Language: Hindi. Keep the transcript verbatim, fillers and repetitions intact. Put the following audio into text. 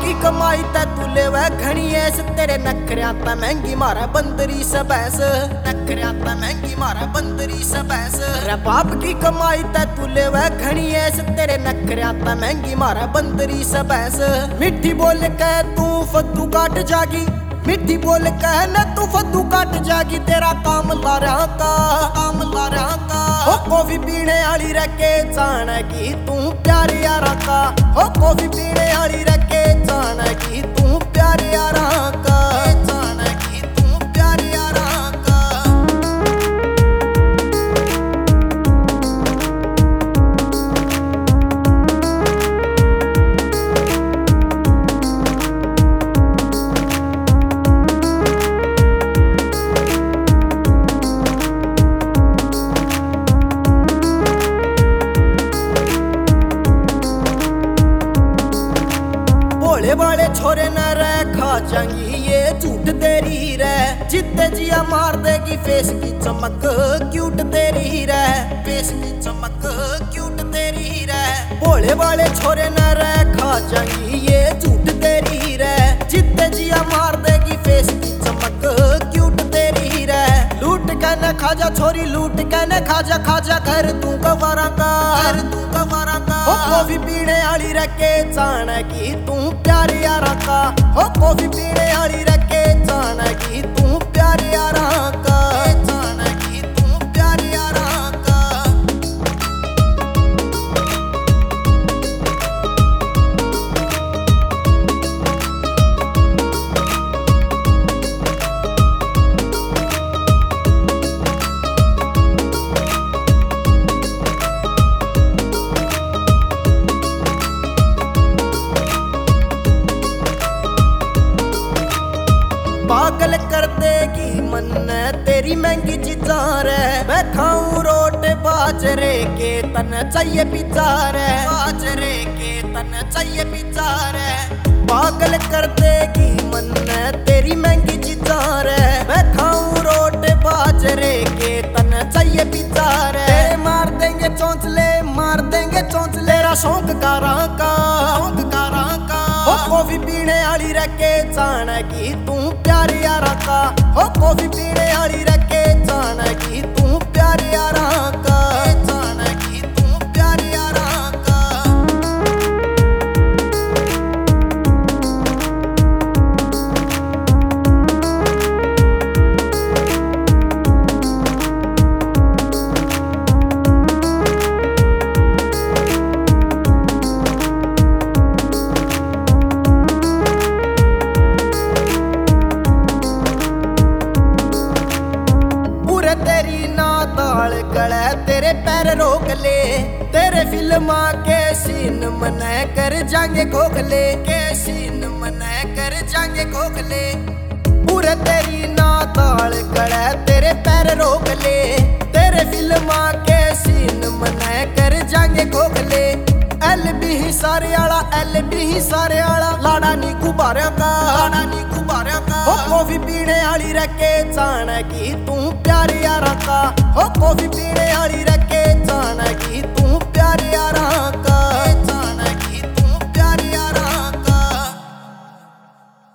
की कमाई ते तू लेवे घनी ऐस तेरे नखरिया ते महंगी मारे बंदरी से भैंस नखरिया ते महंगी मारे बंदरी से भैंस रे बाप की कमाई ते तू लेवे घनी ऐस तेरे नखरिया ते महंगी मारे बंदरी से भैंस मिट्टी बोल के तू फद्दू काट जागी मिट्टी बोल के न तू फद्दू काट जागी तेरा काम लारा का काम लारा का हो कॉफी पीने वाली रखे जाने की तू प्यारे यारा का हो कॉफी पीने वाली रखे जाने की तू प्यारे यारा का जाने की तू प्यारे यारा का भोले वाले छोरे न रह खा जाएंगी ये झूठ तेरी रह जितने जिया मार देगी फेस की चमक क्यूट तेरी रह फेस की चमक क्यूट तेरी रह भोले वाले छोरे न रह खा जाएंगी ये झूठ तेरी रह जितने जिया मार देगी फेस की चमक क्यूट तेरी रह लूट के न खाजा छोरी लूट के न खाजा खाजा घर तू गवारा का घर तू गवारा का हो कॉफी पीने वाली रखे जाने की तू प्यारे यारा का हो कॉफी पीने वाली रखे जाने की तू प्यारे यारा का जाने की तू प्यारे यारा का पागल कर देगी मन तेरी महंगी चीजा रे मैं खाऊं रोटे बाजरे के तन चाहिए पिज्जा रे बाजरे के तन चाहिए पिज्जा रे पागल कर देगी मन तेरी महंगी चीजा रे मैं खाऊं रोटे बाजरे के तन चाहिए पिज्जा रे मार देंगे चौंचले मार देंगे चौंचले तेरा शौक कारा का शौक कारा का हो कॉफी पीने वाली रखे जाने की तू प्यारे यारा का हो कॉफी पीने वाली रखे जाने की तू प्यारे यारा का जाने की तू प्यारे यारा का तेरी ना दाल गले तेरे पैर रोक ले तेरे फिल्मा के सीन मना कर जाएंगे खोखले के सीन मना कर जाएंगे खोखले पूरे तेरी ना दाल गले तेरे पैर रोक ले तेरे फिल्मा के सीन मना कर जाएंगे खोखले एल भी ही सारे आला एल भी ही सारे आला लाड़ा नी गुब्बारे का लाड़ा नी गुब्बारे का हो कॉफी पीने वाली रखे जाने की तू प्यारे यारा का हो कॉफी पीने